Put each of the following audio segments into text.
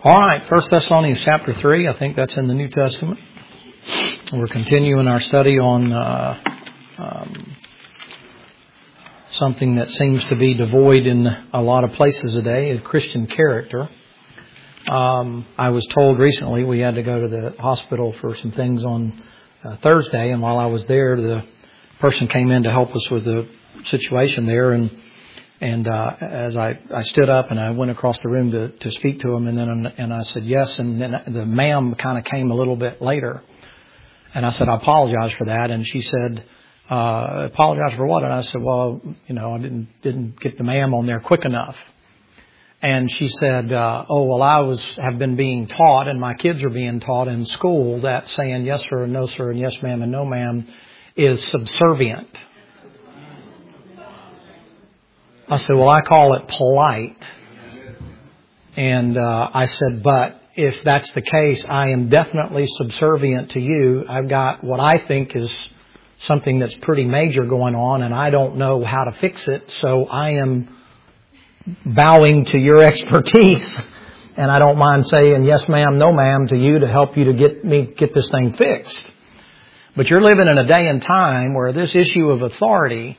All right, 1 Thessalonians chapter 3, I think that's in the New Testament. We're continuing our study on something that seems to be devoid in a lot of places today, Christian character. I was told recently we had to go to the hospital for some things on Thursday, and while I was there, the person came in to help us with the situation there, and as I stood up and I went across the room to speak to him, and I said yes, and then the ma'am kind of came a little bit later, and I said I apologize for that, and she said apologize for what? And I said, well, I didn't get the ma'am on there quick enough. And she said, I have been being taught, and my kids are being taught in school, that saying yes sir and no sir and yes ma'am and no ma'am is subservient. I said, well, I call it polite. And I said, but if that's the case, I am definitely subservient to you. I've got what I think is something that's pretty major going on, and I don't know how to fix it, so I am bowing to your expertise. And I don't mind saying yes ma'am, no ma'am to you to help you to get this thing fixed. But you're living in a day and time where this issue of authority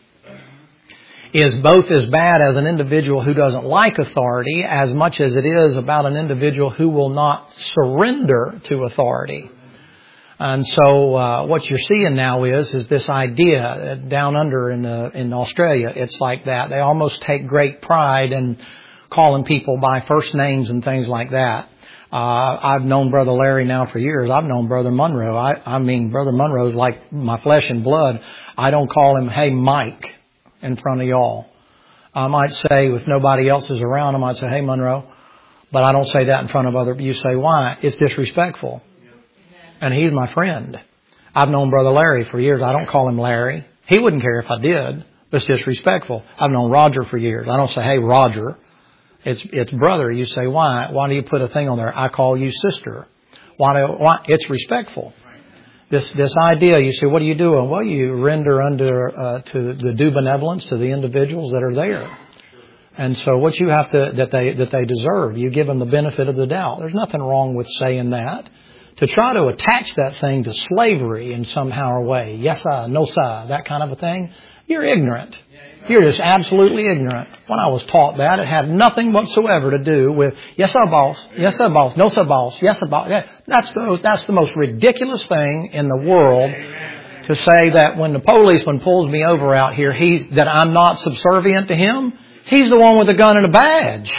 is both as bad as an individual who doesn't like authority as much as it is about an individual who will not surrender to authority. And so what you're seeing now is this idea down under in Australia. It's like that. They almost take great pride in calling people by first names and things like that. I've known Brother Larry now for years. I've known Brother Monroe. I mean, Brother Monroe's like my flesh and blood. I don't call him, hey, Mike, in front of y'all. I might say, if nobody else is around, I might say, hey, Monroe. But I don't say that in front of other people. You say, why? It's disrespectful. And he's my friend. I've known Brother Larry for years. I don't call him Larry. He wouldn't care if I did. But it's disrespectful. I've known Roger for years. I don't say, hey, Roger. It's brother. You say, why? Why do you put a thing on there? I call you sister. Why? It's respectful. This idea, you say, what are you doing? Well, you render under to the due benevolence to the individuals that are there. And so what you have to, that they deserve, you give them the benefit of the doubt. There's nothing wrong with saying that. To try to attach that thing to slavery in somehow or way, yes sir, no sir, that kind of a thing, you're ignorant. You're just absolutely ignorant. When I was taught that, it had nothing whatsoever to do with, yes sir boss, no sir boss, yes sir boss. That's the most ridiculous thing in the world, to say that when the policeman pulls me over out here, that I'm not subservient to him. He's the one with the gun and a badge.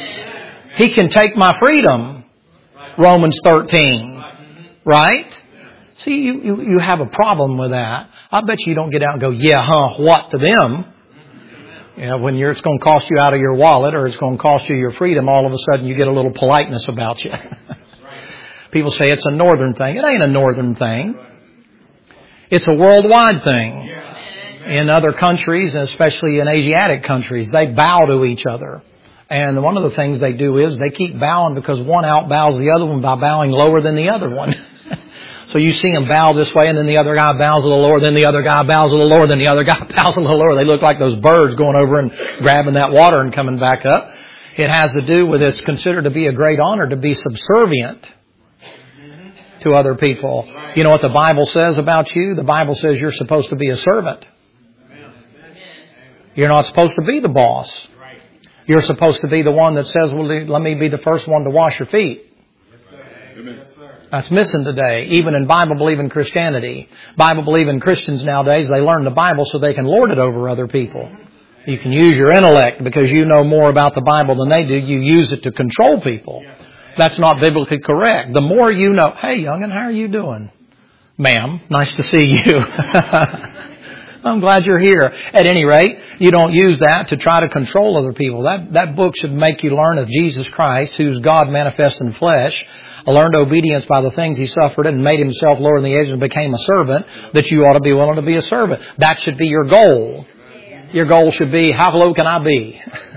He can take my freedom. Romans 13. Right? See, you have a problem with that. I bet you don't get out and go, yeah, what to them? When it's going to cost you out of your wallet, or it's going to cost you your freedom, all of a sudden you get a little politeness about you. People say it's a northern thing. It ain't a northern thing. It's a worldwide thing. In other countries, especially in Asiatic countries, they bow to each other. And one of the things they do is they keep bowing because one outbows the other one by bowing lower than the other one. So you see them bow this way, and then the other guy bows a little lower, then the other guy bows a little lower, then the other guy bows a little lower. They look like those birds going over and grabbing that water and coming back up. It has to do with, it's considered to be a great honor to be subservient to other people. You know what the Bible says about you? The Bible says you're supposed to be a servant. You're not supposed to be the boss. You're supposed to be the one that says, well, let me be the first one to wash your feet. Amen. That's missing today, even in Bible-believing Christianity. Bible-believing Christians nowadays, they learn the Bible so they can lord it over other people. You can use your intellect because you know more about the Bible than they do. You use it to control people. That's not biblically correct. The more you know, hey, young'un, how are you doing? Ma'am, nice to see you. I'm glad you're here. At any rate, you don't use that to try to control other people. That book should make you learn of Jesus Christ, who's God manifest in flesh, learned obedience by the things He suffered and made Himself lower than the ages and became a servant, that you ought to be willing to be a servant. That should be your goal. Your goal should be, how low can I be?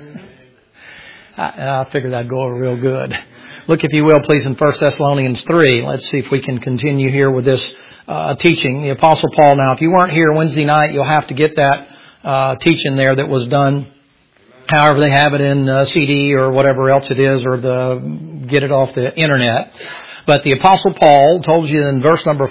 I figured that'd go over real good. Look, if you will, please, in 1 Thessalonians 3. Let's see if we can continue here with this teaching. The Apostle Paul. Now, if you weren't here Wednesday night, you'll have to get that teaching there that was done however they have it in CD or whatever else it is, or get it off the internet. But the Apostle Paul told you in verse number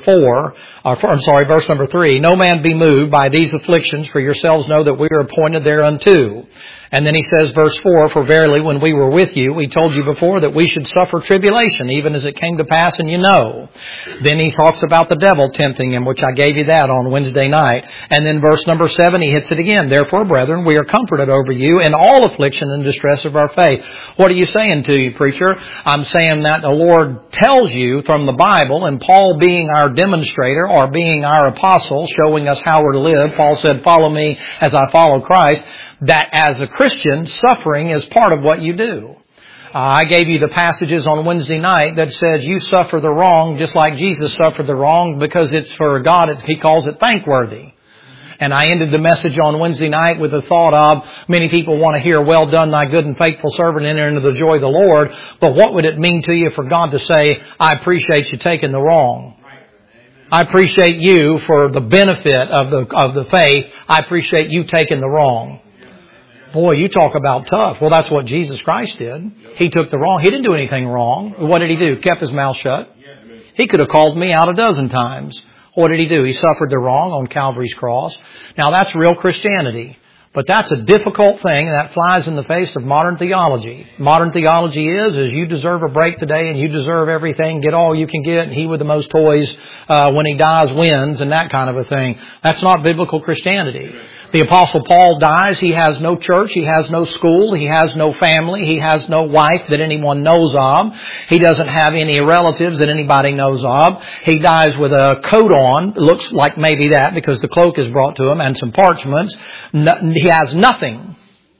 3, no man be moved by these afflictions, for yourselves know that we are appointed thereunto. And then he says, verse 4, for verily when we were with you, we told you before that we should suffer tribulation, even as it came to pass, and you know. Then he talks about the devil tempting him, which I gave you that on Wednesday night. And then verse number 7, he hits it again. Therefore, brethren, we are comforted over you in all affliction and distress of our faith. What are you saying to you, preacher? I'm saying that the Lord tells you from the Bible, and Paul being our demonstrator or being our apostle, showing us how we're to live. Paul said, follow me as I follow Christ. That as a Christian, suffering is part of what you do. I gave you the passages on Wednesday night that says you suffer the wrong just like Jesus suffered the wrong, because it's for God, He calls it thankworthy. And I ended the message on Wednesday night with the thought of, many people want to hear, well done, thy good and faithful servant, enter into the joy of the Lord. But what would it mean to you for God to say, I appreciate you taking the wrong? I appreciate you for the benefit of the faith. I appreciate you taking the wrong. Boy, you talk about tough. Well, that's what Jesus Christ did. He took the wrong. He didn't do anything wrong. What did He do? Kept His mouth shut. He could have called me out a dozen times. What did He do? He suffered the wrong on Calvary's cross. Now, that's real Christianity. But that's a difficult thing, and that flies in the face of modern theology. Modern theology is you deserve a break today, and you deserve everything, get all you can get, and he with the most toys when he dies wins, and that kind of a thing. That's not biblical Christianity. The Apostle Paul dies. He has no church. He has no school. He has no family. He has no wife that anyone knows of. He doesn't have any relatives that anybody knows of. He dies with a coat on. It looks like maybe that because the cloak is brought to him and some parchments. He has nothing.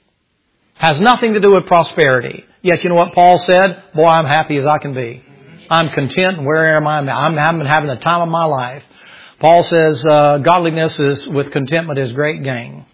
Has nothing to do with prosperity. Yet you know what Paul said? Boy, I'm happy as I can be. I'm content where am I? I'm having the time of my life. Paul says, godliness is with contentment is great gain.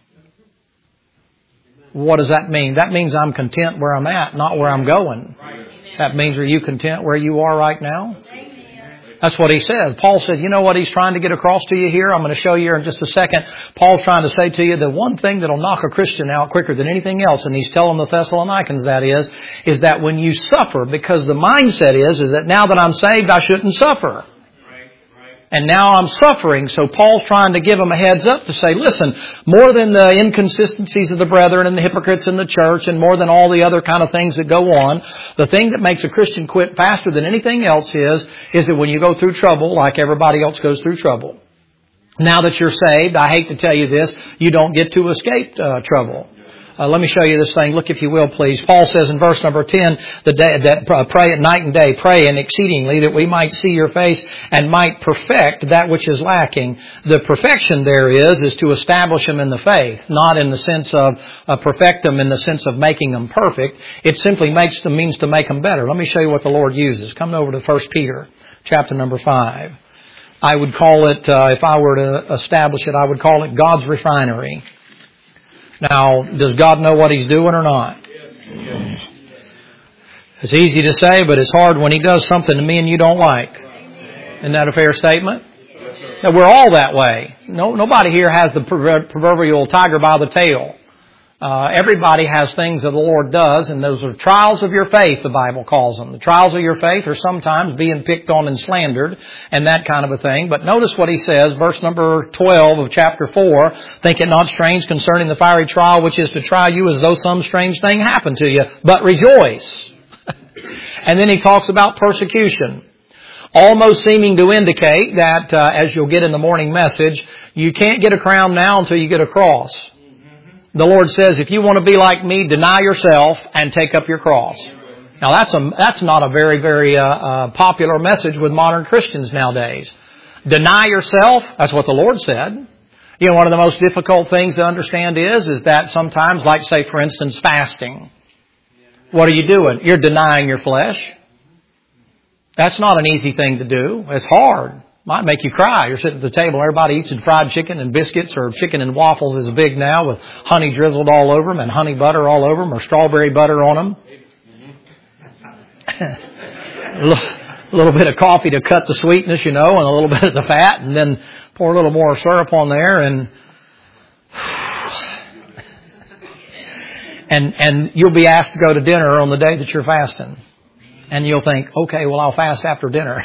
What does that mean? That means I'm content where I'm at, not where I'm going. That means, are you content where you are right now? That's what he says. Paul said, you know what he's trying to get across to you here? I'm going to show you here in just a second. Paul's trying to say to you the one thing that'll knock a Christian out quicker than anything else, and he's telling the Thessalonians that is that when you suffer, because the mindset is that now that I'm saved, I shouldn't suffer. And now I'm suffering. So Paul's trying to give them a heads up to say, listen, more than the inconsistencies of the brethren and the hypocrites in the church and more than all the other kind of things that go on, the thing that makes a Christian quit faster than anything else is that when you go through trouble, like everybody else goes through trouble. Now that you're saved, I hate to tell you this, you don't get to escape trouble. Let me show you this thing. Look, if you will, please. Paul says in verse number 10, that pray at night and day, pray and exceedingly that we might see your face and might perfect that which is lacking. The perfection there is to establish them in the faith, not in the sense of perfect them in the sense of making them perfect. It simply means to make them better. Let me show you what the Lord uses. Come over to 1 Peter, chapter number 5. I would call it, if I were to establish it, I would call it God's refinery. Now, does God know what He's doing or not? It's easy to say, but it's hard when He does something to me and you don't like. Isn't that a fair statement? Now, we're all that way. Nobody here has the proverbial tiger by the tail. Everybody has things that the Lord does, and those are trials of your faith, the Bible calls them. The trials of your faith are sometimes being picked on and slandered and that kind of a thing. But notice what he says, verse number 12 of chapter 4, think it not strange concerning the fiery trial which is to try you as though some strange thing happened to you, but rejoice. And then he talks about persecution, almost seeming to indicate that, as you'll get in the morning message, you can't get a crown now until you get a cross. The Lord says, if you want to be like me, deny yourself and take up your cross. Now that's not a very, very popular message with modern Christians nowadays. Deny yourself, that's what the Lord said. You know, one of the most difficult things to understand is that sometimes, like say for instance, fasting. What are you doing? You're denying your flesh. That's not an easy thing to do. It's hard. Might make you cry. You're sitting at the table, everybody eats fried chicken and biscuits, or chicken and waffles is big now with honey drizzled all over them and honey butter all over them or strawberry butter on them. A little bit of coffee to cut the sweetness, and a little bit of the fat, and then pour a little more syrup on there. And you'll be asked to go to dinner on the day that you're fasting. And you'll think, okay, well, I'll fast after dinner.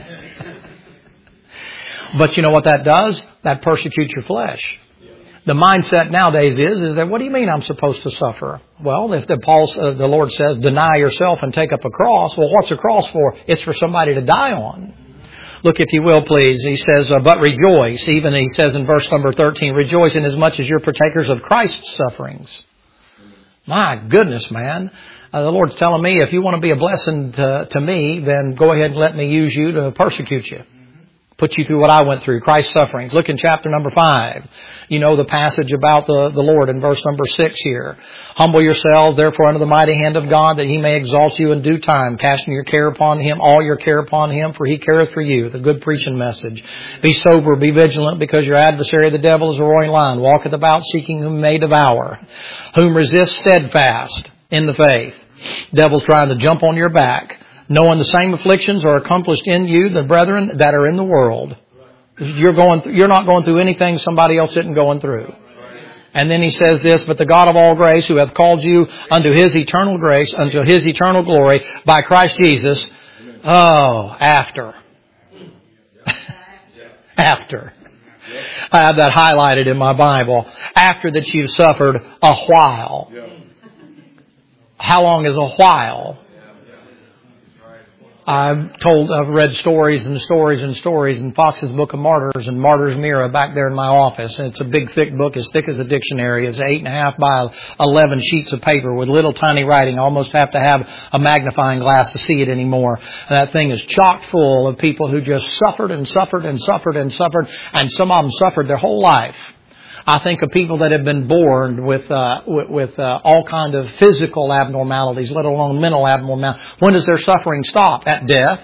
But you know what that does? That persecutes your flesh. The mindset nowadays is that, what do you mean I'm supposed to suffer? Well, if the Lord says, deny yourself and take up a cross, well, what's a cross for? It's for somebody to die on. Look, if you will, please. He says, but rejoice. Even he says in verse number 13, rejoice inasmuch as you're partakers of Christ's sufferings. My goodness, man. The Lord's telling me, if you want to be a blessing to me, then go ahead and let me use you to persecute you. Put you through what I went through, Christ's sufferings. Look in chapter number 5. You know the passage about the Lord in verse number 6 here. Humble yourselves, therefore, under the mighty hand of God, that He may exalt you in due time, casting your care upon Him, all your care upon Him, for He careth for you. The good preaching message. Be sober, be vigilant, because your adversary, the devil, is a roaring lion, walketh about, seeking whom he may devour, whom resist steadfast in the faith. Devil's trying to jump on your back, knowing the same afflictions are accomplished in you, the brethren that are in the world. You're not going through anything somebody else isn't going through. And then he says this, but the God of all grace, who hath called you unto His eternal grace, unto His eternal glory, by Christ Jesus. After. After. I have that highlighted in my Bible. After that you've suffered a while. How long is a while? I've read stories and stories and stories in Fox's Book of Martyrs and Martyr's Mirror back there in my office. And it's a big, thick book, as thick as a dictionary. It's 8.5 by 11 sheets of paper with little tiny writing. I almost have to have a magnifying glass to see it anymore. And that thing is chock full of people who just suffered and suffered and suffered and suffered. And some of them suffered their whole life. I think of people that have been born with all kind of physical abnormalities, let alone mental abnormalities. When does their suffering stop? At death.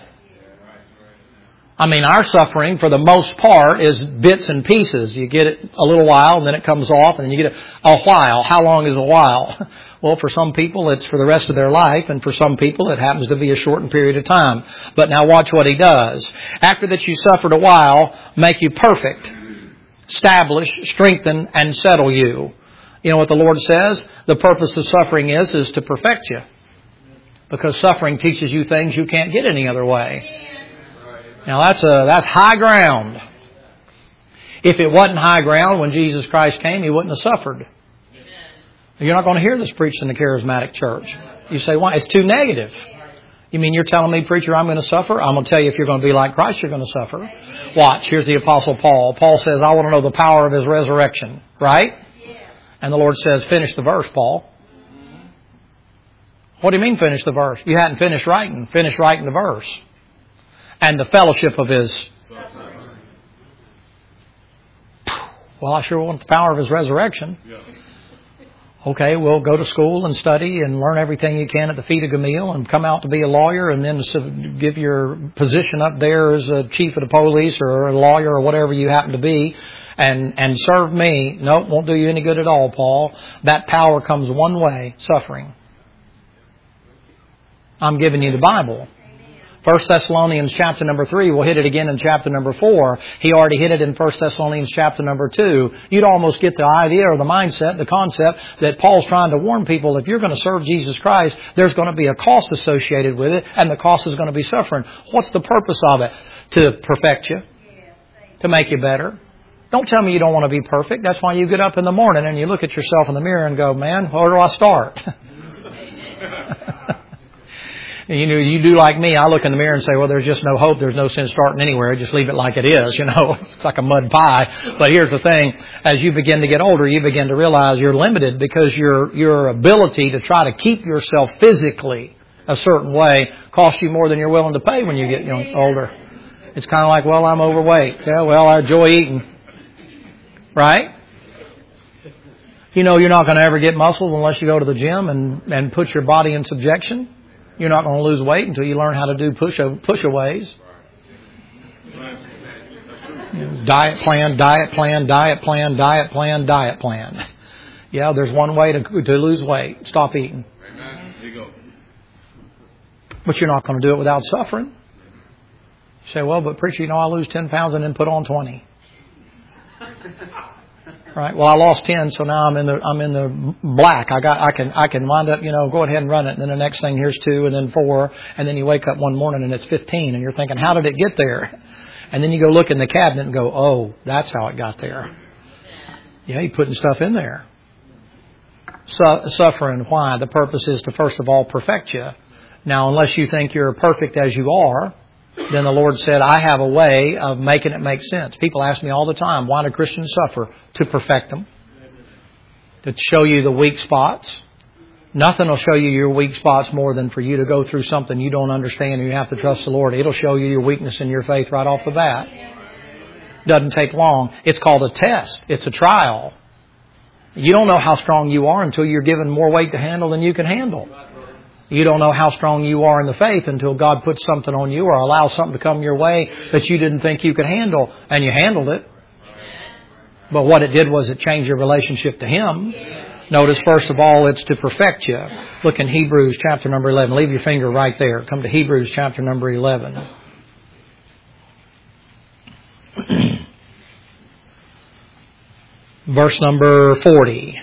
I mean, our suffering, for the most part, is bits and pieces. You get it a little while, and then it comes off, and then you get it a while. How long is a while? Well, for some people, it's for the rest of their life, and for some people, it happens to be a shortened period of time. But now watch what He does. After that you suffered a while, make you perfect. Establish, strengthen, and settle you. You know what the Lord says? The purpose of suffering is to perfect you. Because suffering teaches you things you can't get any other way. Now that's high ground. If it wasn't high ground when Jesus Christ came, He wouldn't have suffered. You're not going to hear this preached in the charismatic church. You say, why? It's too negative. You mean you're telling me, preacher, I'm going to suffer? I'm going to tell you, if you're going to be like Christ, you're going to suffer. Watch. Here's the Apostle Paul. Paul says, I want to know the power of His resurrection. Right? And the Lord says, finish the verse, Paul. What do you mean finish the verse? You hadn't finished writing. Finish writing the verse. And the fellowship of His. Well, I sure want the power of His resurrection. Okay, well, go to school and study and learn everything you can at the feet of Gamaliel and come out to be a lawyer and then give your position up there as a chief of the police or a lawyer or whatever you happen to be and serve me. Nope, won't do you any good at all, Paul. That power comes one way, suffering. I'm giving you the Bible. 1 Thessalonians chapter number 3, we'll hit it again in chapter number 4. He already hit it in 1 Thessalonians chapter number 2. You'd almost get the idea or the mindset, the concept that Paul's trying to warn people, if you're going to serve Jesus Christ, there's going to be a cost associated with it, and the cost is going to be suffering. What's the purpose of it? To perfect you. To make you better. Don't tell me you don't want to be perfect. That's why you get up in the morning and you look at yourself in the mirror and go, man, where do I start? You know, you do like me. I look in the mirror and say, well, there's just no hope. There's no sense starting anywhere. Just leave it like it is. You know, it's like a mud pie. But here's the thing. As you begin to get older, you begin to realize you're limited because your ability to try to keep yourself physically a certain way costs you more than you're willing to pay when you get older. It's kind of like, well, I'm overweight. Yeah, well, I enjoy eating. Right? You know, you're not going to ever get muscles unless you go to the gym and put your body in subjection. You're not going to lose weight until you learn how to do push-aways. Diet plan, diet plan, diet plan, diet plan, diet plan. Yeah, there's one way to lose weight. Stop eating. But you're not going to do it without suffering. You say, well, but preacher, I lose 10 pounds and then put on 20. Right? Well, I lost 10, so now I'm in the black. I can wind up, go ahead and run it. And then the next thing, here's 2 and then 4. And then you wake up one morning and it's 15 and you're thinking, how did it get there? And then you go look in the cabinet and go, oh, that's how it got there. Yeah, you're putting stuff in there. Suffering, why? The purpose is to first of all perfect you. Now, unless you think you're perfect as you are, then the Lord said, I have a way of making it make sense. People ask me all the time, why do Christians suffer? To perfect them. To show you the weak spots. Nothing will show you your weak spots more than for you to go through something you don't understand and you have to trust the Lord. It'll show you your weakness in your faith right off the bat. Doesn't take long. It's called a test. It's a trial. You don't know how strong you are until you're given more weight to handle than you can handle. You don't know how strong you are in the faith until God puts something on you or allows something to come your way that you didn't think you could handle, and you handled it. But what it did was it changed your relationship to Him. Notice, first of all, it's to perfect you. Look in Hebrews chapter number 11. Leave your finger right there. Come to Hebrews chapter number 11. Verse number 40.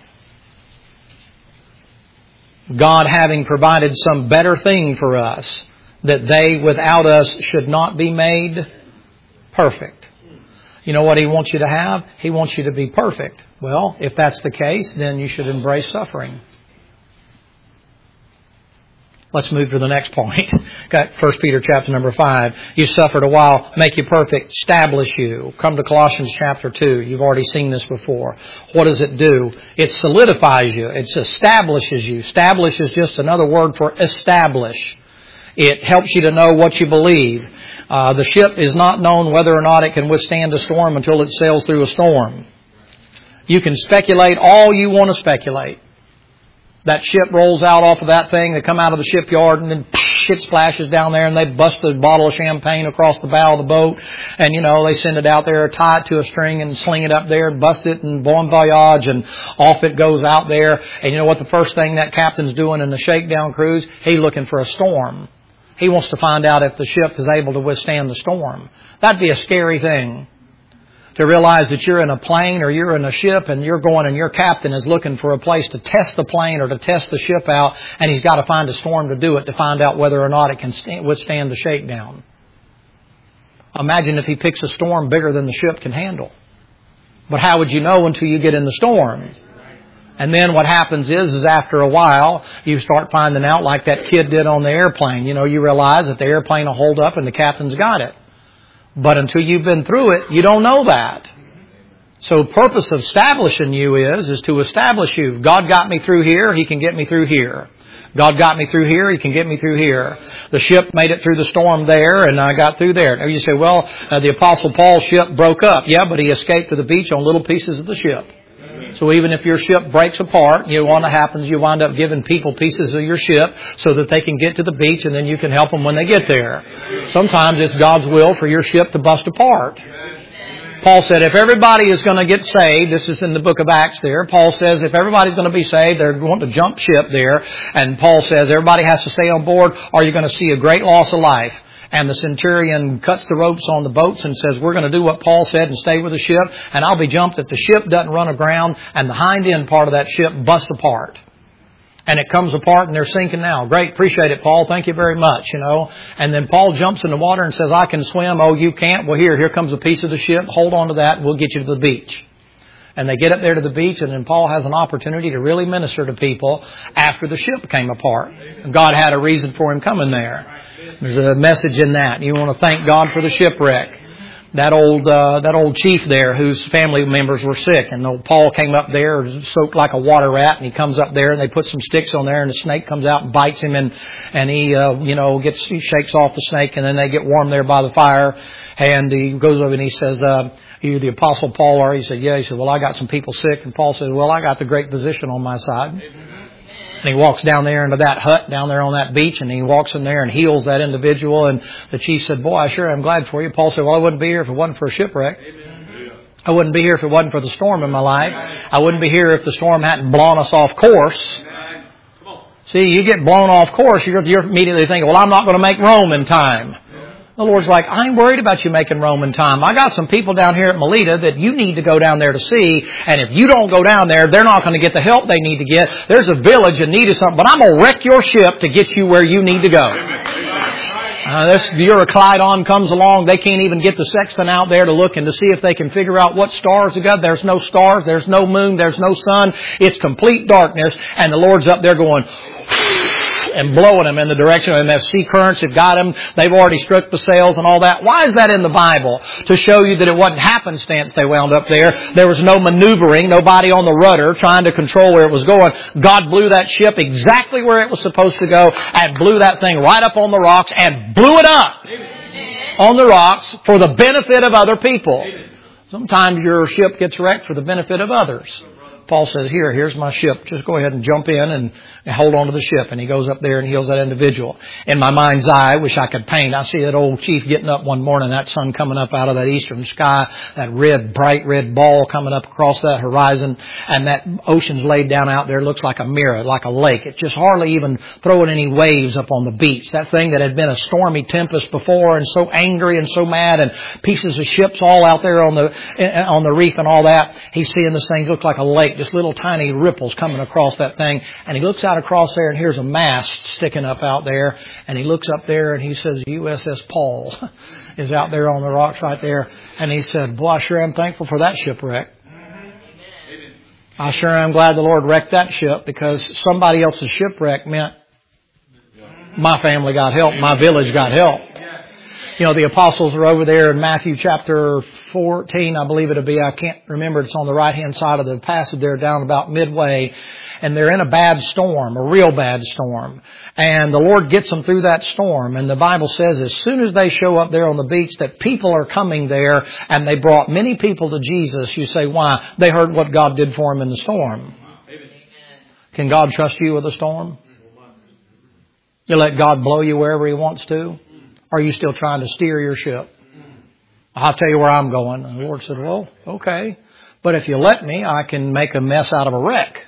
God having provided some better thing for us, that they without us should not be made perfect. You know what He wants you to have? He wants you to be perfect. Well, if that's the case, then you should embrace suffering. Let's move to the next point. Got 1 Peter chapter number 5. You suffered a while, make you perfect, establish you. Come to Colossians chapter 2. You've already seen this before. What does it do? It solidifies you. It establishes you. Establish is just another word for establish. It helps you to know what you believe. The ship is not known whether or not it can withstand a storm until it sails through a storm. You can speculate all you want to speculate. That ship rolls out off of that thing. They come out of the shipyard and then shit splashes down there and they bust a bottle of champagne across the bow of the boat. And, they send it out there, tie it to a string and sling it up there, bust it and bon voyage, and off it goes out there. And you know what the first thing that captain's doing in the shakedown cruise? He's looking for a storm. He wants to find out if the ship is able to withstand the storm. That'd be a scary thing. To realize that you're in a plane or you're in a ship and you're going and your captain is looking for a place to test the plane or to test the ship out, and he's got to find a storm to do it to find out whether or not it can withstand the shakedown. Imagine if he picks a storm bigger than the ship can handle. But how would you know until you get in the storm? And then what happens is after a while, you start finding out like that kid did on the airplane. You realize that the airplane will hold up and the captain's got it. But until you've been through it, you don't know that. So the purpose of establishing you is to establish you. God got me through here, He can get me through here. God got me through here, He can get me through here. The ship made it through the storm there, and I got through there. Now you say, well, the Apostle Paul's ship broke up. Yeah, but he escaped to the beach on little pieces of the ship. So even if your ship breaks apart, what happens, you wind up giving people pieces of your ship so that they can get to the beach and then you can help them when they get there. Sometimes it's God's will for your ship to bust apart. Paul said if everybody is going to get saved, this is in the book of Acts there, Paul says if everybody's going to be saved, they're going to jump ship there. And Paul says everybody has to stay on board or you're going to see a great loss of life. And the centurion cuts the ropes on the boats and says, we're going to do what Paul said and stay with the ship. And I'll be jumped if the ship doesn't run aground and the hind end part of that ship busts apart. And it comes apart and they're sinking now. Great, appreciate it, Paul. Thank you very much, And then Paul jumps in the water and says, I can swim. Oh, you can't? Well, here comes a piece of the ship. Hold on to that and we'll get you to the beach. And they get up there to the beach, and then Paul has an opportunity to really minister to people after the ship came apart. God had a reason for him coming there. There's a message in that. You want to thank God for the shipwreck. That old chief there whose family members were sick, and Paul came up there soaked like a water rat, and he comes up there and they put some sticks on there, and the snake comes out and bites him, and he shakes off the snake, and then they get warm there by the fire, and he goes over and he says, you the Apostle Paul are? He said, yeah. He said, well, I got some people sick. And Paul said, well, I got the great physician on my side. And he walks down there into that hut down there on that beach, and he walks in there and heals that individual. And the chief said, boy, I sure am glad for you. Paul said, well, I wouldn't be here if it wasn't for a shipwreck. I wouldn't be here if it wasn't for the storm in my life. I wouldn't be here if the storm hadn't blown us off course. See, you get blown off course, you're immediately thinking, well, I'm not going to make Rome in time. The Lord's like, I ain't worried about you making Roman time. I got some people down here at Melita that you need to go down there to see. And if you don't go down there, they're not going to get the help they need to get. There's a village in need of something. But I'm going to wreck your ship to get you where you need to go. This Euroclydon comes along. They can't even get the sextant out there to look and to see if they can figure out what stars they got. There's no stars. There's no moon. There's no sun. It's complete darkness. And the Lord's up there going and blowing them in the direction, and their sea currents have got them. They've already struck the sails and all that. Why is that in the Bible? To show you that it wasn't happenstance they wound up there. There was no maneuvering, nobody on the rudder trying to control where it was going. God blew that ship exactly where it was supposed to go and blew that thing right up on the rocks and blew it up on the rocks for the benefit of other people. Sometimes your ship gets wrecked for the benefit of others. Paul says, here's my ship. Just go ahead and jump in and hold on to the ship. And he goes up there and heals that individual. In my mind's eye, I wish I could paint. I see that old chief getting up one morning, that sun coming up out of that eastern sky, that red, bright red ball coming up across that horizon, and that ocean's laid down out there. It looks like a mirror, like a lake. It's just hardly even throwing any waves up on the beach. That thing that had been a stormy tempest before and so angry and so mad and pieces of ships all out there on the reef and all that. He's seeing this thing look like a lake. Just little tiny ripples coming across that thing. And he looks out across there and here's a mast sticking up out there. And he looks up there and he says, USS Paul is out there on the rocks right there. And he said, boy, I sure am thankful for that shipwreck. I sure am glad the Lord wrecked that ship, because somebody else's shipwreck meant my family got help, my village got help. You know, the apostles are over there in Matthew chapter 14, I believe it'll be. I can't remember. It's on the right-hand side of the passage there, down about midway. And they're in a bad storm, a real bad storm. And the Lord gets them through that storm. And the Bible says as soon as they show up there on the beach that people are coming there, and they brought many people to Jesus. You say, why? They heard what God did for them in the storm. Can God trust you with a storm? You let God blow you wherever He wants to? Or are you still trying to steer your ship? I'll tell you where I'm going. And the Lord said, well, okay. But if you let me, I can make a mess out of a wreck.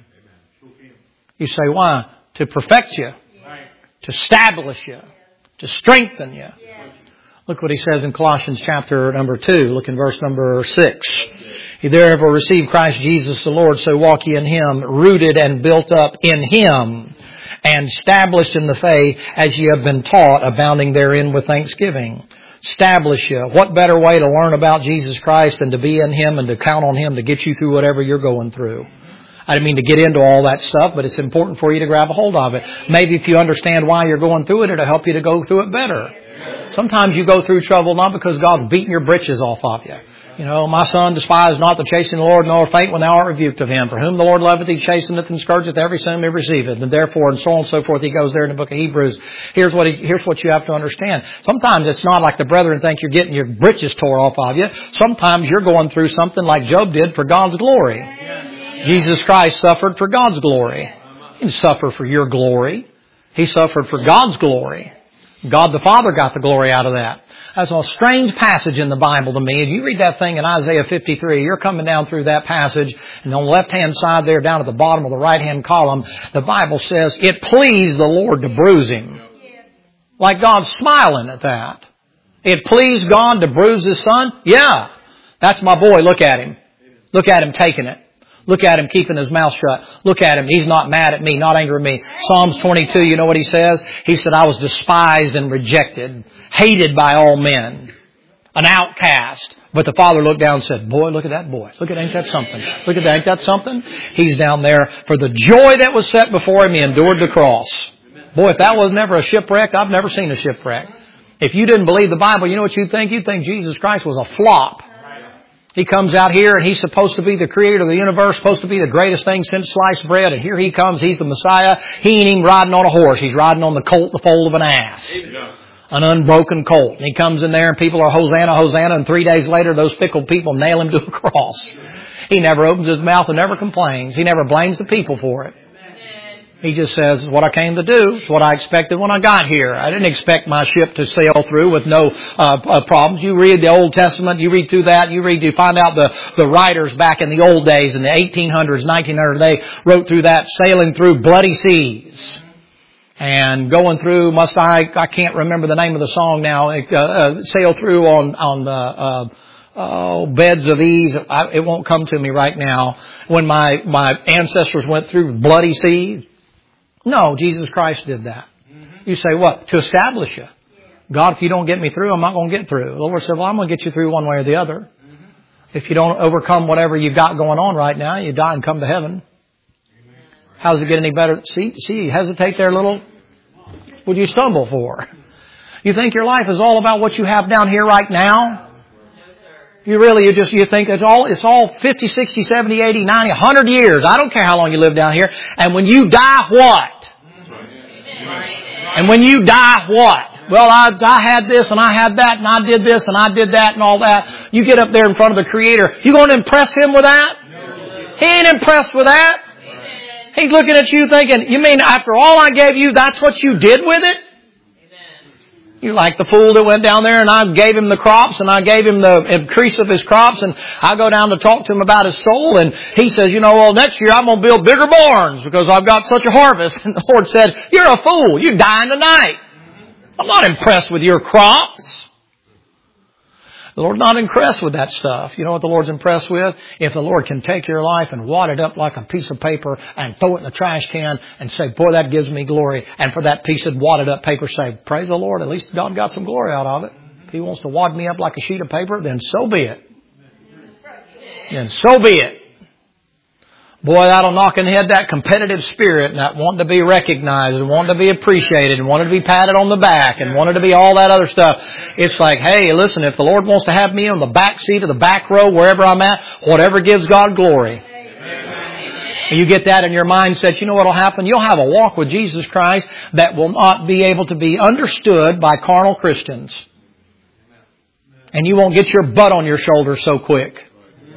You say, why? To perfect you. To establish you. To strengthen you. Look what he says in Colossians chapter number 2. Look in verse number 6. He therefore received Christ Jesus the Lord, so walk ye in Him, rooted and built up in Him, and established in the faith as ye have been taught, abounding therein with thanksgiving. Establish you. What better way to learn about Jesus Christ than to be in Him and to count on Him to get you through whatever you're going through? I didn't mean to get into all that stuff, but it's important for you to grab a hold of it. Maybe if you understand why you're going through it, it'll help you to go through it better. Sometimes you go through trouble not because God's beating your britches off of you. You know, my son, despise not the chastening of the Lord, nor faint when thou art rebuked of Him. For whom the Lord loveth, He chasteneth and scourgeth every son He receiveth. And therefore, and so on and so forth, he goes there in the book of Hebrews. Here's what you have to understand. Sometimes it's not like the brethren think you're getting your britches tore off of you. Sometimes you're going through something like Job did for God's glory. Jesus Christ suffered for God's glory. He didn't suffer for your glory. He suffered for God's glory. God the Father got the glory out of that. That's a strange passage in the Bible to me. And you read that thing in Isaiah 53, you're coming down through that passage, and on the left-hand side there, down at the bottom of the right-hand column, the Bible says, it pleased the Lord to bruise Him. Like God's smiling at that. It pleased God to bruise His Son? Yeah. That's my boy. Look at him. Look at him taking it. Look at him keeping his mouth shut. Look at him. He's not mad at me, not angry at me. Psalms 22, you know what he says? He said, I was despised and rejected, hated by all men, an outcast. But the Father looked down and said, boy, look at that boy. Look at, ain't that something? Look at that, ain't that something? He's down there for the joy that was set before him. He endured the cross. Boy, if that was never a shipwreck, I've never seen a shipwreck. If you didn't believe the Bible, you know what you'd think? You'd think Jesus Christ was a flop. He comes out here and He's supposed to be the creator of the universe, supposed to be the greatest thing since sliced bread. And here He comes. He's the Messiah. He ain't even riding on a horse. He's riding on the colt, the foal of an ass. An unbroken colt. And He comes in there and people are Hosanna, Hosanna. And 3 days later, those fickle people nail Him to a cross. He never opens His mouth and never complains. He never blames the people for it. He just says, it's what I came to do. It's what I expected when I got here. I didn't expect my ship to sail through with no problems. You read the Old Testament, you read through that, you find out the writers back in the old days, in the 1800s, 1900s, they wrote through that, sailing through bloody seas. And going through, I can't remember the name of the song now, sail through on the, beds of ease. It won't come to me right now. When my ancestors went through bloody seas. No, Jesus Christ did that. You say what? To establish you. God, if you don't get me through, I'm not going to get through. The Lord said, well, I'm going to get you through one way or the other. If you don't overcome whatever you've got going on right now, you die and come to heaven. How does it get any better? See, you hesitate there a little. What do you stumble for? You think your life is all about what you have down here right now? You think it's all 50, 60, 70, 80, 90, 100 years. I don't care how long you live down here. And when you die, what? And when you die, what? Well, I had this and I had that and I did this and I did that and all that. You get up there in front of the Creator. You going to impress Him with that? No. He ain't impressed with that. Amen. He's looking at you thinking, you mean after all I gave you, that's what you did with it? Amen. You're like the fool that went down there and I gave him the crops and I gave him the increase of his crops and I go down to talk to him about his soul and he says, well, next year I'm going to build bigger barns because I've got such a harvest. And the Lord said, you're a fool. You're dying tonight. I'm not impressed with your crops. The Lord's not impressed with that stuff. You know what the Lord's impressed with? If the Lord can take your life and wad it up like a piece of paper and throw it in the trash can and say, boy, that gives me glory. And for that piece of wadded up paper say, praise the Lord, at least God got some glory out of it. If He wants to wad me up like a sheet of paper, then so be it. Then so be it. Boy, that'll knock in the head that competitive spirit and that wanting to be recognized and wanting to be appreciated and wanting to be patted on the back and wanting to be all that other stuff. It's like, hey, listen, if the Lord wants to have me on the back seat of the back row, wherever I'm at, whatever gives God glory. And you get that in your mindset, you know what will happen? You'll have a walk with Jesus Christ that will not be able to be understood by carnal Christians. And you won't get your butt on your shoulders so quick.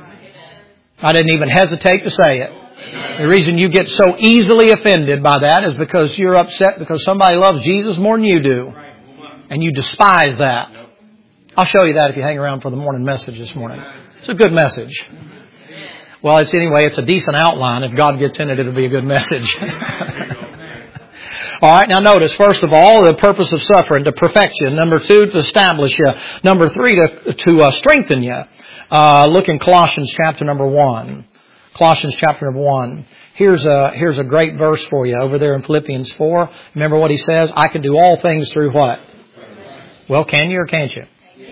I didn't even hesitate to say it. The reason you get so easily offended by that is because you're upset because somebody loves Jesus more than you do. And you despise that. I'll show you that if you hang around for the morning message this morning. It's a good message. Well, it's a decent outline. If God gets in it, it'll be a good message. All right, now notice, first of all, the purpose of suffering, to perfect you. Number 2, to establish you. Number 3, to strengthen you. Look in Colossians chapter number 1. Colossians chapter number 1. Here's a great verse for you over there in Philippians 4. Remember what he says? I can do all things through what? Well, can you or can't you?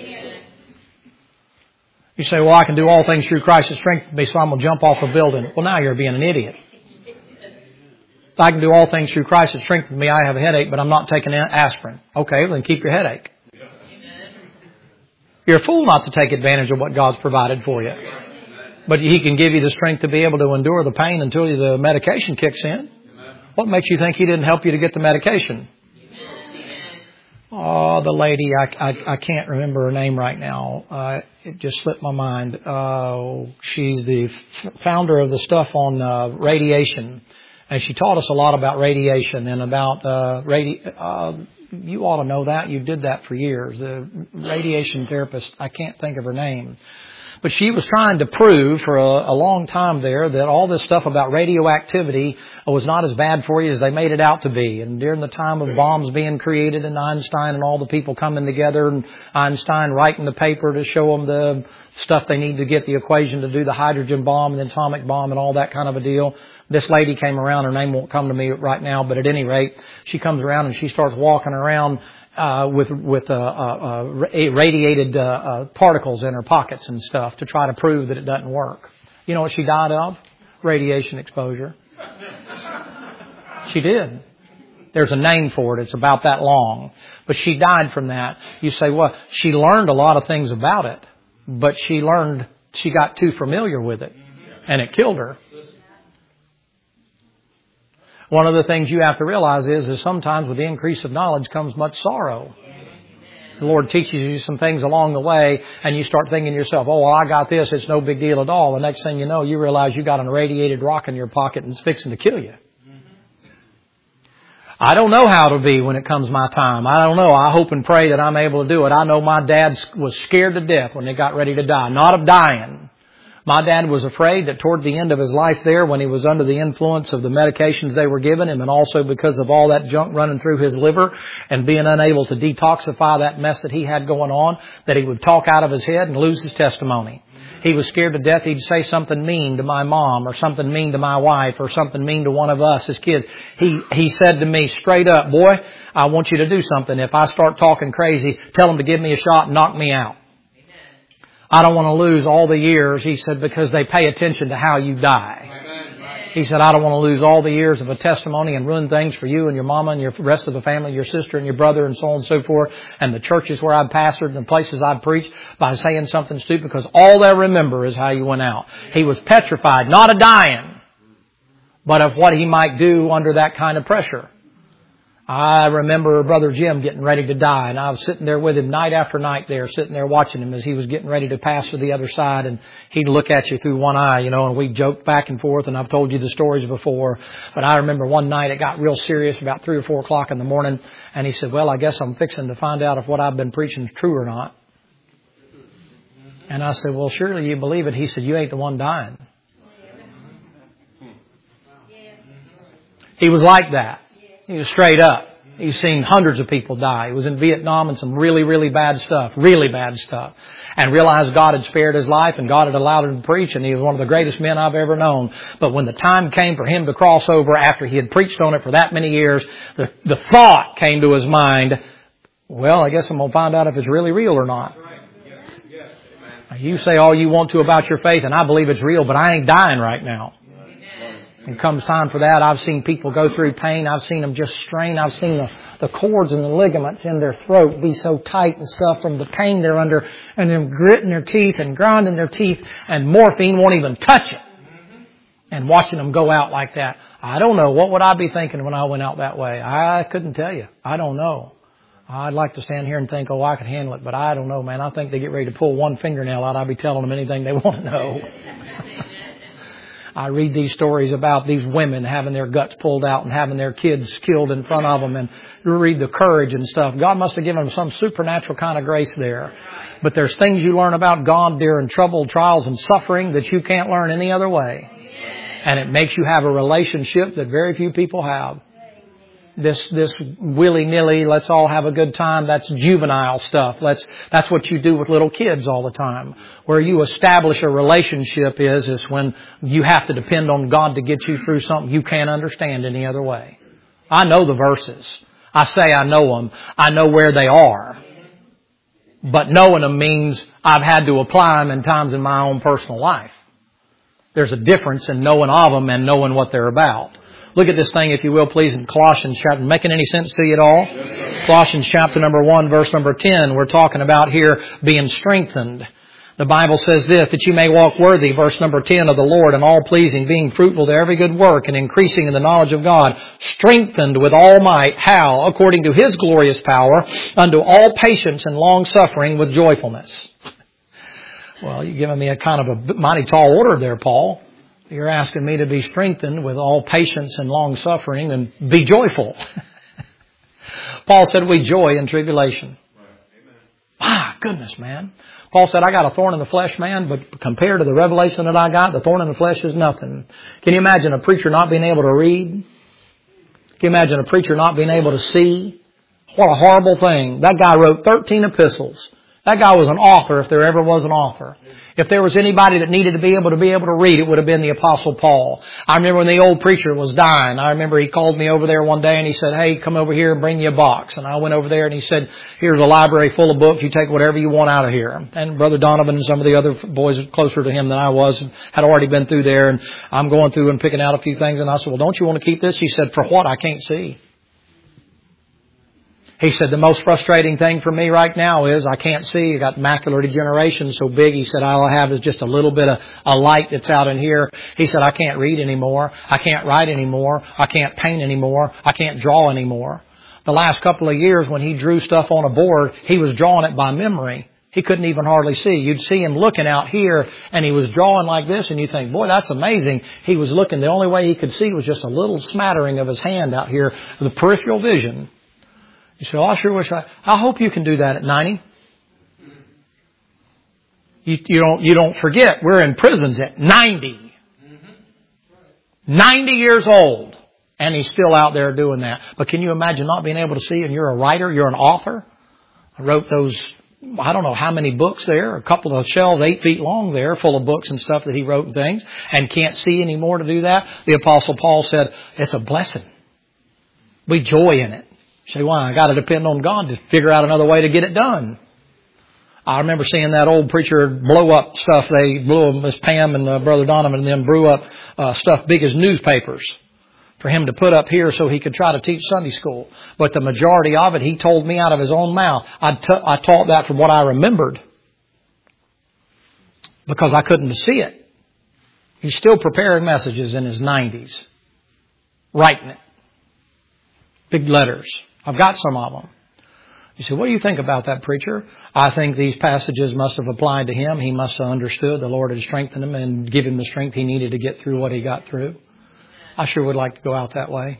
You say, well, I can do all things through Christ that strengthens me, so I'm going to jump off a building. Well, now you're being an idiot. If I can do all things through Christ that strengthens me, I have a headache, but I'm not taking aspirin. Okay, well, then keep your headache. You're a fool not to take advantage of what God's provided for you. But He can give you the strength to be able to endure the pain until the medication kicks in. What makes you think He didn't help you to get the medication? Oh, the lady, I can't remember her name right now. It just slipped my mind. She's the founder of the stuff on radiation. And she taught us a lot about radiation and about you ought to know that. You did that for years. The radiation therapist, I can't think of her name. But she was trying to prove for a long time there that all this stuff about radioactivity was not as bad for you as they made it out to be. And during the time of bombs being created and Einstein and all the people coming together and Einstein writing the paper to show them the stuff they need to get the equation to do the hydrogen bomb and the atomic bomb and all that kind of a deal. This lady came around. Her name won't come to me right now, but at any rate, she comes around and she starts walking around with radiated particles in her pockets and stuff to try to prove that it doesn't work. You know what she died of? Radiation exposure. She did. There's a name for it. It's about that long. But she died from that. You say, well, she learned a lot of things about it, but she got too familiar with it, and it killed her. One of the things you have to realize is sometimes with the increase of knowledge comes much sorrow. The Lord teaches you some things along the way, and you start thinking to yourself, oh, well, I got this. It's no big deal at all. The next thing you know, you realize you got an irradiated rock in your pocket and it's fixing to kill you. I don't know how it'll be when it comes my time. I don't know. I hope and pray that I'm able to do it. I know my dad was scared to death when they got ready to die. Not of dying, My dad was afraid that toward the end of his life there, when he was under the influence of the medications they were giving him, and also because of all that junk running through his liver and being unable to detoxify that mess that he had going on, that he would talk out of his head and lose his testimony. He was scared to death he'd say something mean to my mom or something mean to my wife or something mean to one of us as kids. He said to me straight up, boy, I want you to do something. If I start talking crazy, tell them to give me a shot and knock me out. I don't want to lose all the years, he said, because they pay attention to how you die. He said, I don't want to lose all the years of a testimony and ruin things for you and your mama and your rest of the family, your sister and your brother and so on and so forth, and the churches where I've pastored and the places I've preached by saying something stupid, because all they remember is how you went out. He was petrified, not of dying, but of what he might do under that kind of pressure. I remember Brother Jim getting ready to die, and I was sitting there with him night after night there, sitting there watching him as he was getting ready to pass to the other side, and he'd look at you through one eye, and we joked back and forth, and I've told you the stories before, but I remember one night it got real serious about 3 or 4 o'clock in the morning, and he said, well, I guess I'm fixing to find out if what I've been preaching is true or not. And I said, well, surely you believe it. He said, you ain't the one dying. He was like that. He was straight up. He's seen hundreds of people die. He was in Vietnam and some really, really bad stuff. And realized God had spared his life and God had allowed him to preach, and he was one of the greatest men I've ever known. But when the time came for him to cross over after he had preached on it for that many years, the thought came to his mind, well, I guess I'm going to find out if it's really real or not. You say all you want to about your faith, and I believe it's real, but I ain't dying right now. When it comes time for that, I've seen people go through pain. I've seen them just strain. I've seen the cords and the ligaments in their throat be so tight and stuff from the pain they're under, and them gritting their teeth and grinding their teeth, and morphine won't even touch it. And watching them go out like that. I don't know. What would I be thinking when I went out that way? I couldn't tell you. I don't know. I'd like to stand here and think, oh, I could handle it, but I don't know, man. I think they get ready to pull one fingernail out. I'll be telling them anything they want to know. I read these stories about these women having their guts pulled out and having their kids killed in front of them, and you read the courage and stuff. God must have given them some supernatural kind of grace there. But there's things you learn about God during trouble, trials, and suffering that you can't learn any other way. And it makes you have a relationship that very few people have. This willy-nilly, let's all have a good time, that's juvenile stuff. That's what you do with little kids all the time. Where you establish a relationship is when you have to depend on God to get you through something you can't understand any other way. I know the verses. I say I know them. I know where they are. But knowing them means I've had to apply them in times in my own personal life. There's a difference in knowing of them and knowing what they're about. Look at this thing, if you will, please, in Colossians chapter. Making any sense to you at all? Yes, Colossians chapter number 1, verse number 10. We're talking about here being strengthened. The Bible says this, that you may walk worthy, verse number 10, of the Lord, and all pleasing, being fruitful to every good work, and increasing in the knowledge of God, strengthened with all might. How? According to His glorious power, unto all patience and long suffering with joyfulness. Well, you're giving me a kind of a mighty tall order there, Paul. You're asking me to be strengthened with all patience and long suffering and be joyful. Paul said we joy in tribulation. My goodness, man. Paul said, I got a thorn in the flesh, man, but compared to the revelation that I got, the thorn in the flesh is nothing. Can you imagine a preacher not being able to read? Can you imagine a preacher not being able to see? What a horrible thing. That guy wrote 13 epistles. That guy was an author if there ever was an author. If there was anybody that needed to be able to read, it would have been the Apostle Paul. I remember when the old preacher was dying. I remember he called me over there one day and he said, hey, come over here and bring you a box. And I went over there and he said, here's a library full of books. You take whatever you want out of here. And Brother Donovan and some of the other boys closer to him than I was had already been through there. And I'm going through and picking out a few things. And I said, well, don't you want to keep this? He said, for what? I can't see. He said, the most frustrating thing for me right now is I can't see. I got macular degeneration so big. He said, all I have is just a little bit of a light that's out in here. He said, I can't read anymore. I can't write anymore. I can't paint anymore. I can't draw anymore. The last couple of years when he drew stuff on a board, he was drawing it by memory. He couldn't even hardly see. You'd see him looking out here and he was drawing like this and you think, boy, that's amazing. He was looking. The only way he could see was just a little smattering of his hand out here, the peripheral vision. You say, oh, I sure wish I hope you can do that at 90. You don't forget, we're in prisons at 90. 90 years old. And he's still out there doing that. But can you imagine not being able to see, and you're a writer, you're an author? I wrote those, I don't know how many books there, a couple of shelves 8 feet long there, full of books and stuff that he wrote and things, and can't see anymore to do that. The Apostle Paul said, it's a blessing. We joy in it. You say, why? I got to depend on God to figure out another way to get it done. I remember seeing that old preacher blow up stuff. They blew up, Miss Pam and Brother Donovan and them blew up stuff big as newspapers for him to put up here so he could try to teach Sunday school. But the majority of it, he told me out of his own mouth. I taught that from what I remembered because I couldn't see it. He's still preparing messages in his 90s, writing it. Big letters. I've got some of them. You say, what do you think about that, preacher? I think these passages must have applied to him. He must have understood the Lord had strengthened him and given him the strength he needed to get through what he got through. I sure would like to go out that way.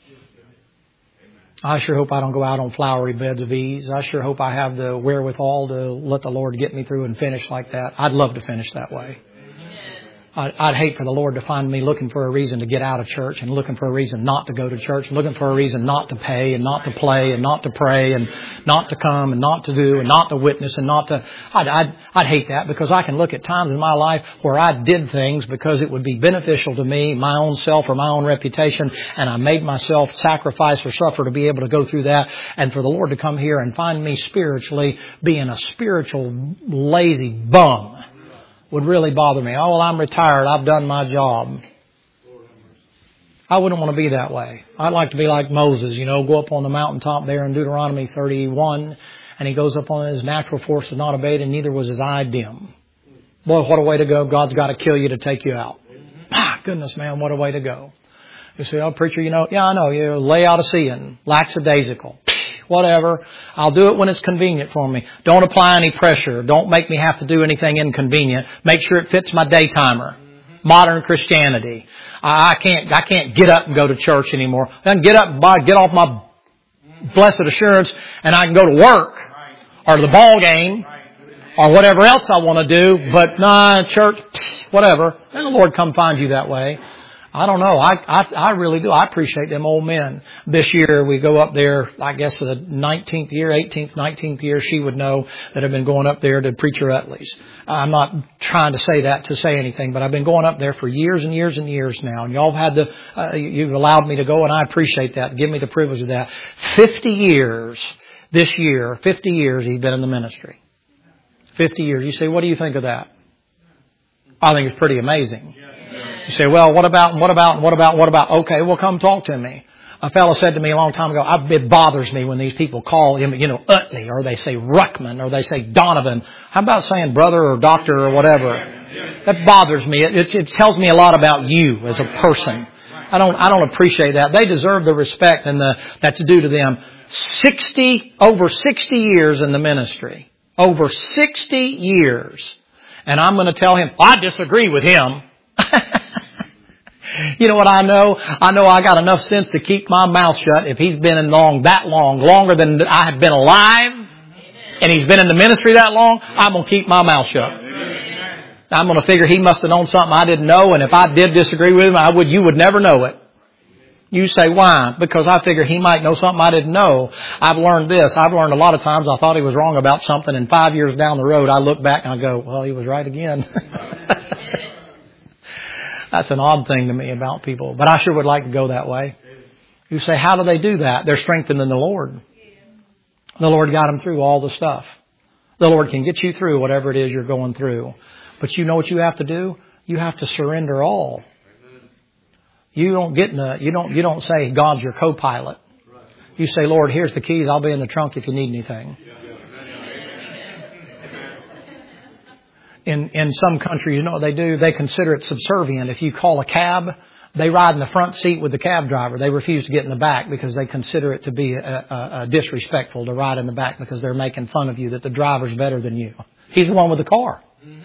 I sure hope I don't go out on flowery beds of ease. I sure hope I have the wherewithal to let the Lord get me through and finish like that. I'd love to finish that way. I'd hate for the Lord to find me looking for a reason to get out of church and looking for a reason not to go to church, looking for a reason not to pay and not to play and not to pray and not to come and not to do and not to witness and not to... I'd hate that because I can look at times in my life where I did things because it would be beneficial to me, my own self or my own reputation, and I made myself sacrifice or suffer to be able to go through that, and for the Lord to come here and find me spiritually being a spiritual lazy bum would really bother me. Oh, well, I'm retired. I've done my job. I wouldn't want to be that way. I'd like to be like Moses, go up on the mountaintop there in Deuteronomy 31, and he goes up on his natural force is not obeyed, and neither was his eye dim. Boy, what a way to go. God's got to kill you to take you out. My goodness, man, what a way to go. You say, oh, preacher, yeah, I know, you're Laodicean, lackadaisical. Whatever. I'll do it when it's convenient for me. Don't apply any pressure. Don't make me have to do anything inconvenient. Make sure it fits my day timer. Modern Christianity. I can't get up and go to church anymore. I can get up, get off my blessed assurance, and I can go to work or the ball game or whatever else I want to do. But church, whatever. And the Lord come find you that way. I don't know. I really do. I appreciate them old men. This year we go up there, I guess the 19th year, 18th, 19th year, she would know that I've been going up there to Preacher Utley's. I'm not trying to say that to say anything, but I've been going up there for years and years and years now. And y'all have had you've allowed me to go, and I appreciate that. Give me the privilege of that. 50 years this year, 50 years he's been in the ministry. 50 years. You say, what do you think of that? I think it's pretty amazing. You say, well, what about? Okay, well, come talk to me. A fellow said to me a long time ago, it bothers me when these people call him, Utley, or they say Ruckman, or they say Donovan. How about saying brother or doctor or whatever? That bothers me. It tells me a lot about you as a person. I don't appreciate that. They deserve the respect and that's due to them. Over 60 years in the ministry. Over 60 years. And I'm going to tell him, I disagree with him. You know what I know? I know I got enough sense to keep my mouth shut if he's been in longer than I have been alive, and he's been in the ministry that long. I'm going to keep my mouth shut. I'm going to figure he must have known something I didn't know, and if I did disagree with him, you would never know it. You say, why? Because I figure he might know something I didn't know. I've learned this. I've learned a lot of times I thought he was wrong about something, and 5 years down the road I look back and I go, well, he was right again. That's an odd thing to me about people. But I sure would like to go that way. You say, how do they do that? They're strengthened in the Lord. The Lord got them through all the stuff. The Lord can get you through whatever it is you're going through. But you know what you have to do? You have to surrender all. You don't say God's your co-pilot. You say, Lord, here's the keys. I'll be in the trunk if you need anything. In some countries, you know what they do? They consider it subservient. If you call a cab, they ride in the front seat with the cab driver. They refuse to get in the back because they consider it to be disrespectful to ride in the back because they're making fun of you, that the driver's better than you. He's the one with the car.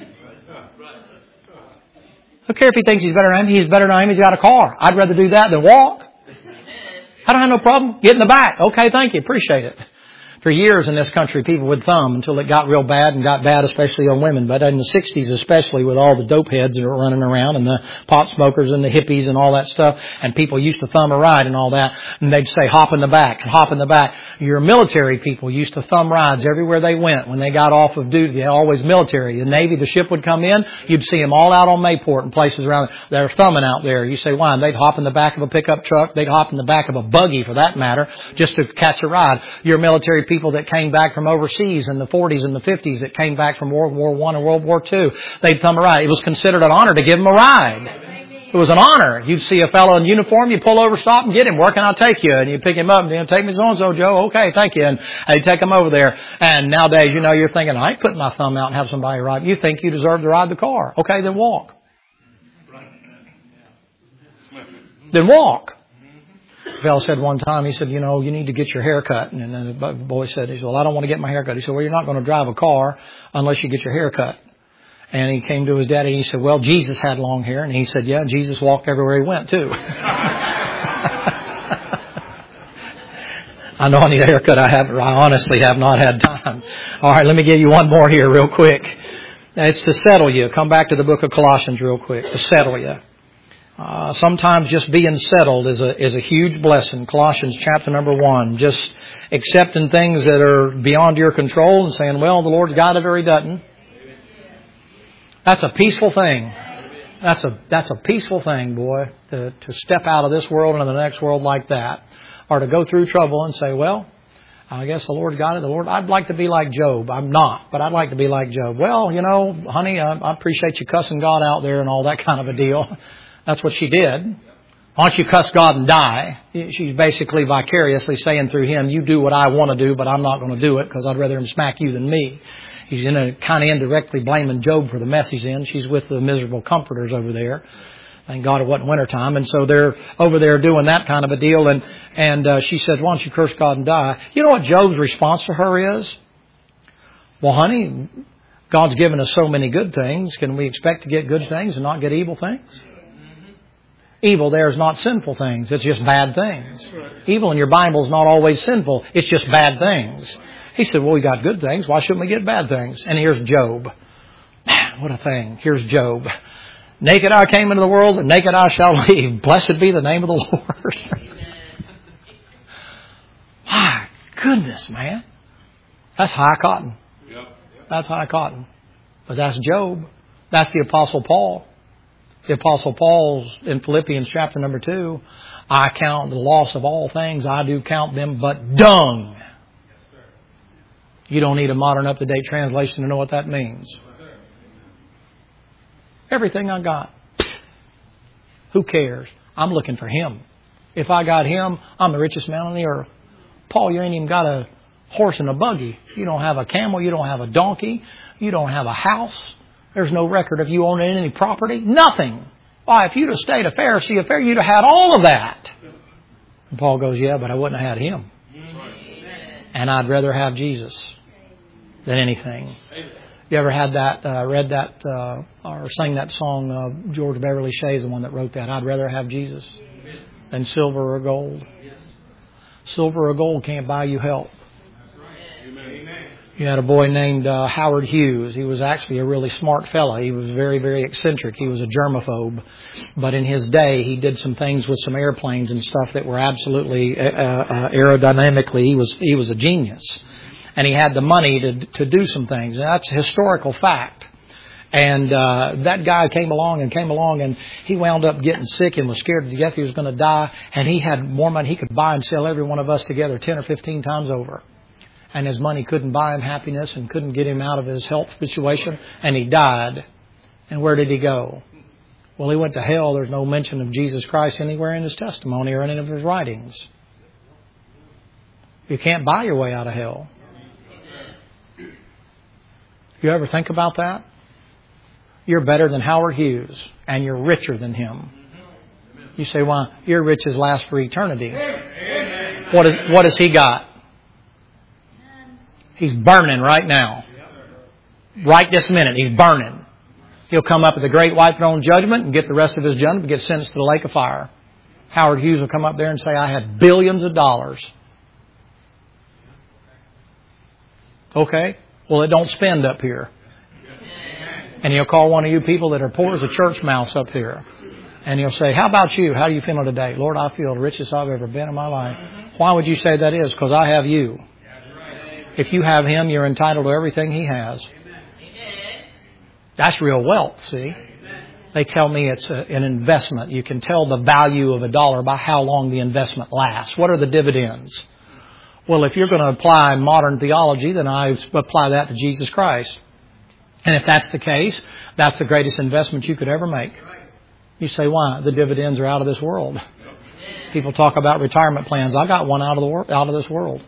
Who cares if he thinks he's better than him? He's better than him. He's got a car. I'd rather do that than walk. I don't have no problem. Get in the back. Okay, thank you. Appreciate it. For years in this country, people would thumb until it got real bad, and got bad especially on women. But in the 60s especially, with all the dope heads that were running around and the pot smokers and the hippies and all that stuff, and people used to thumb a ride and all that, and they'd say, hop in the back, and hop in the back. Your military people used to thumb rides everywhere they went when they got off of duty. They're always military. The Navy, the ship would come in, you'd see them all out on Mayport and places around. They're thumbing out there. You say, why? And they'd hop in the back of a pickup truck. They'd hop in the back of a buggy, for that matter, just to catch a ride. Your military people that came back from overseas in the 40s and the 50s, that came back from World War I and World War II, they'd thumb a ride. It was considered an honor to give them a ride. It was an honor. You'd see a fellow in uniform, you pull over, stop and get him. Where can I take you? And you pick him up and take me so-and-so, Joe. Okay, thank you. And they take him over there. And nowadays, you're thinking, I ain't putting my thumb out and have somebody ride. You think you deserve to ride the car. Okay, then walk. Then walk. A fellow said one time, he said, you need to get your hair cut. And then the boy said, well, I don't want to get my hair cut. He said, well, you're not going to drive a car unless you get your hair cut. And he came to his daddy and he said, well, Jesus had long hair. And he said, yeah, Jesus walked everywhere he went too. I know I need a haircut. I honestly have not had time. All right, let me give you one more here real quick. It's to settle you. Come back to the book of Colossians real quick. To settle you. Sometimes just being settled is a huge blessing. Colossians chapter number 1. Just accepting things that are beyond your control and saying, well, the Lord's got it or He doesn't. That's a peaceful thing. That's a peaceful thing, boy, to step out of this world into the next world like that. Or to go through trouble and say, well, I guess the Lord got it. I'd like to be like Job. I'm not, but I'd like to be like Job. Well, honey, I appreciate you cussing God out there and all that kind of a deal. That's what she did. Why don't you cuss God and die? She's basically vicariously saying through Him, you do what I want to do, but I'm not going to do it because I'd rather Him smack you than me. He's kind of indirectly blaming Job for the mess he's in. She's with the miserable comforters over there. Thank God it wasn't wintertime. And so they're over there doing that kind of a deal. And she says, why don't you curse God and die? You know what Job's response to her is? Well, honey, God's given us so many good things. Can we expect to get good things and not get evil things? Evil there is not sinful things. It's just bad things. Evil in your Bible is not always sinful. It's just bad things. He said, well, we got good things. Why shouldn't we get bad things? And here's Job. Man, what a thing. Here's Job. Naked I came into the world, and naked I shall leave. Blessed be the name of the Lord. My goodness, man. That's high cotton. That's high cotton. But that's Job. That's the Apostle Paul. The Apostle Paul's in Philippians chapter number 2. I count the loss of all things. I do count them but dung. You don't need a modern up-to-date translation to know what that means. Everything I got. Who cares? I'm looking for Him. If I got Him, I'm the richest man on the earth. Paul, you ain't even got a horse and a buggy. You don't have a camel. You don't have a donkey. You don't have a house. There's no record of you owning any property. Nothing. Why, if you'd have stayed a Pharisee affair, you'd have had all of that. And Paul goes, yeah, but I wouldn't have had Him. And I'd rather have Jesus than anything. You ever had that, read that, or sang that song, George Beverly Shea is the one that wrote that. I'd rather have Jesus than silver or gold. Silver or gold can't buy you help. You had a boy named Howard Hughes. He was actually a really smart fella. He was very, very eccentric. He was a germaphobe. But in his day, he did some things with some airplanes and stuff that were absolutely aerodynamically. He was a genius. And he had the money to do some things. And that's a historical fact. And that guy came along and he wound up getting sick and was scared to death he was going to die. And he had more money. He could buy and sell every one of us together 10 or 15 times over. And his money couldn't buy him happiness and couldn't get him out of his health situation. And he died. And where did he go? Well, he went to hell. There's no mention of Jesus Christ anywhere in his testimony or any of his writings. You can't buy your way out of hell. You ever think about that? You're better than Howard Hughes, and you're richer than him. You say, well, your riches last for eternity. What has he got? He's burning right now. Right this minute, he's burning. He'll come up at the great white throne judgment and get the rest of his judgment and get sentenced to the lake of fire. Howard Hughes will come up there and say, I had billions of dollars. Okay? Well, it don't spend up here. And He'll call one of you people that are poor as a church mouse up here. And He'll say, how about you? How do you feel today? Lord, I feel the richest I've ever been in my life. Why would you say that is? Because I have you. If you have Him, you're entitled to everything He has. That's real wealth, see? They tell me it's an investment. You can tell the value of $1 by how long the investment lasts. What are the dividends? Well, if you're going to apply modern theology, then I apply that to Jesus Christ. And if that's the case, that's the greatest investment you could ever make. You say, why? The dividends are out of this world. People talk about retirement plans. I got one out of this world.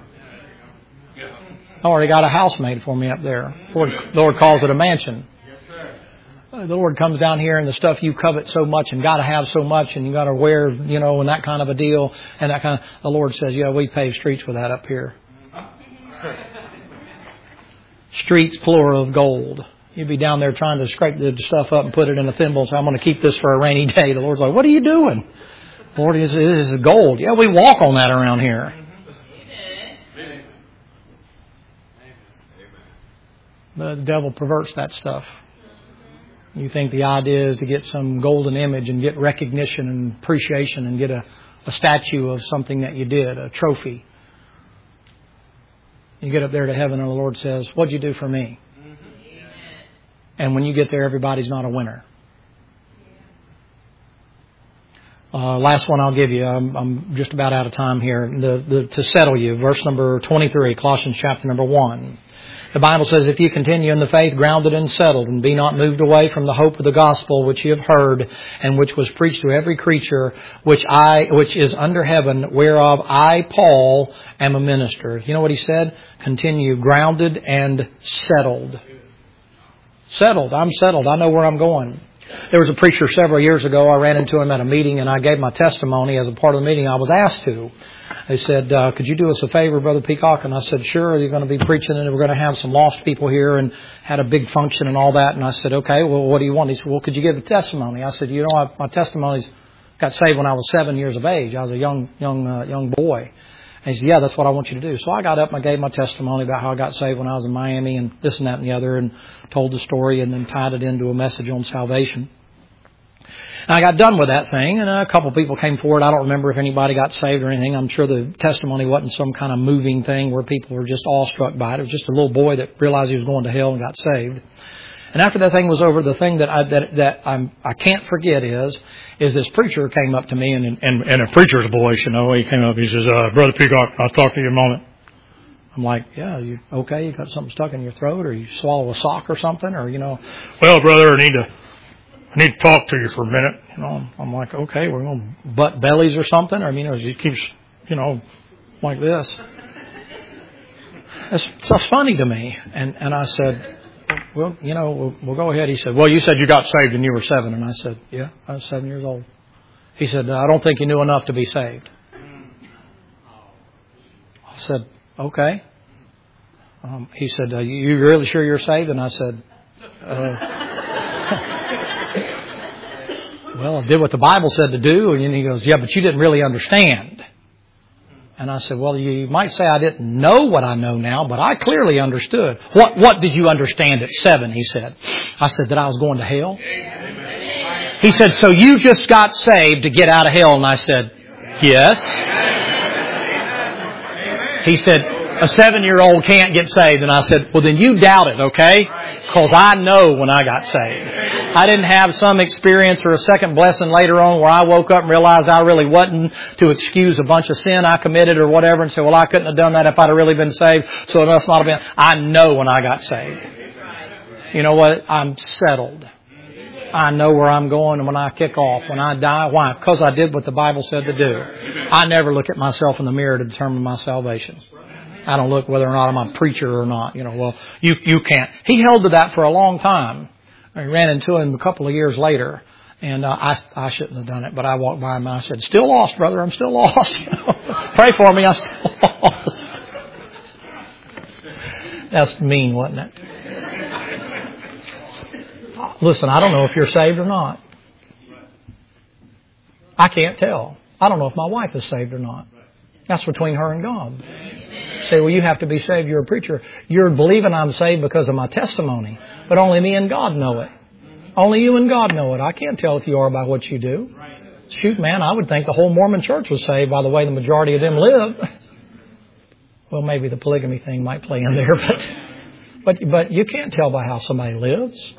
I already got a house made for me up there. The Lord calls it a mansion. The Lord comes down here and the stuff you covet so much and got to have so much and you got to wear, and that kind of a deal and that kind of, the Lord says, yeah, we pave streets with that up here. Streets plural of gold. You'd be down there trying to scrape the stuff up and put it in a thimble and say, I'm going to keep this for a rainy day. The Lord's like, what are you doing? Lord, this is gold. Yeah, we walk on that around here. The devil perverts that stuff. You think the idea is to get some golden image and get recognition and appreciation and get a statue of something that you did, a trophy. You get up there to heaven and the Lord says, what'd you do for me? And when you get there, everybody's not a winner. Last one I'll give you. I'm just about out of time here. To settle you, verse number 23, Colossians chapter number 1. The Bible says, if you continue in the faith, grounded and settled, and be not moved away from the hope of the gospel which you have heard, and which was preached to every creature which is under heaven, whereof I, Paul, am a minister. You know what he said? Continue grounded and settled. Settled. I'm settled. I know where I'm going. There was a preacher several years ago. I ran into him at a meeting and I gave my testimony as a part of the meeting. I was asked to. They said, could you do us a favor, Brother Peacock? And I said, sure. You're going to be preaching and we're going to have some lost people here and had a big function and all that. And I said, okay, well, what do you want? He said, well, could you give a testimony? I said, my testimonies got saved when I was 7 years of age. I was a young boy. And he said, yeah, that's what I want you to do. So I got up and I gave my testimony about how I got saved when I was in Miami and this and that and the other and told the story and then tied it into a message on salvation. And I got done with that thing and a couple of people came forward. I don't remember if anybody got saved or anything. I'm sure the testimony wasn't some kind of moving thing where people were just awestruck by it. It was just a little boy that realized he was going to hell and got saved. And after that thing was over, the thing that I can't forget is this preacher came up to me and a preacher's voice, he came up. He says, Brother Peacock, I'll talk to you in a moment. I'm like, yeah, you okay? You got something stuck in your throat, or you swallow a sock or something, or well, brother, I need to talk to you for a minute. I'm like, okay, we're going to butt bellies or something, or he keeps like this. It's funny to me, and I said, well, we'll go ahead. He said, well, you said you got saved when you were 7. And I said, yeah, I was 7 years old. He said, I don't think you knew enough to be saved. I said, okay. He said, you really sure you're saved? And I said, well, I did what the Bible said to do. And he goes, yeah, but you didn't really understand. And I said, well, you might say I didn't know what I know now, but I clearly understood. What did you understand at 7? He said. I said that I was going to hell. He said, so you just got saved to get out of hell? And I said, yes. He said, a 7-year-old can't get saved. And I said, well, then you doubt it, okay? Because I know when I got saved. I didn't have some experience or a second blessing later on where I woke up and realized I really wasn't to excuse a bunch of sin I committed or whatever and say, well, I couldn't have done that if I'd have really been saved, so it must not have been. I know when I got saved. You know what? I'm settled. I know where I'm going and when I kick off, when I die. Why? Because I did what the Bible said to do. I never look at myself in the mirror to determine my salvation. I don't look whether or not I'm a preacher or not. Well, you can't. He held to that for a long time. I ran into him a couple of years later, and I shouldn't have done it, but I walked by him and I said, still lost, brother, I'm still lost. Pray for me, I'm still lost. That's mean, wasn't it? Listen, I don't know if you're saved or not. I can't tell. I don't know if my wife is saved or not. That's between her and God. Say, well, you have to be saved. You're a preacher. You're believing I'm saved because of my testimony. But only me and God know it. Only you and God know it. I can't tell if you are by what you do. Shoot, man, I would think the whole Mormon church was saved by the way the majority of them live. Well, maybe the polygamy thing might play in there, but you can't tell by how somebody lives.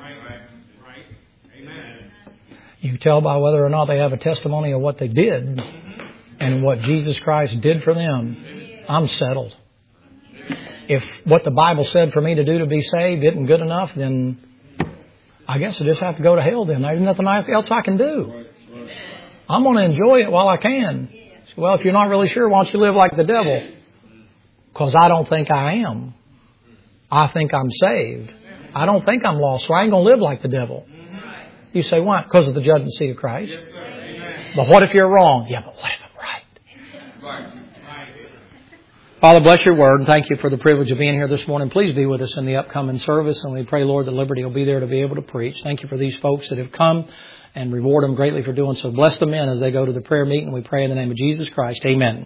You tell by whether or not they have a testimony of what they did and what Jesus Christ did for them. I'm settled. If what the Bible said for me to do to be saved isn't good enough, then I guess I just have to go to hell then. There's nothing else I can do. I'm going to enjoy it while I can. Well, if you're not really sure, why don't you live like the devil? Because I don't think I am. I think I'm saved. I don't think I'm lost, so I ain't going to live like the devil. You say, why? Because of the judgment seat of Christ. Yes, sir. But what if you're wrong? Yeah, but what if I'm right? Father, bless your word, and thank you for the privilege of being here this morning. Please be with us in the upcoming service, and we pray, Lord, that Liberty will be there to be able to preach. Thank you for these folks that have come, and reward them greatly for doing so. Bless the men as they go to the prayer meeting. We pray in the name of Jesus Christ. Amen.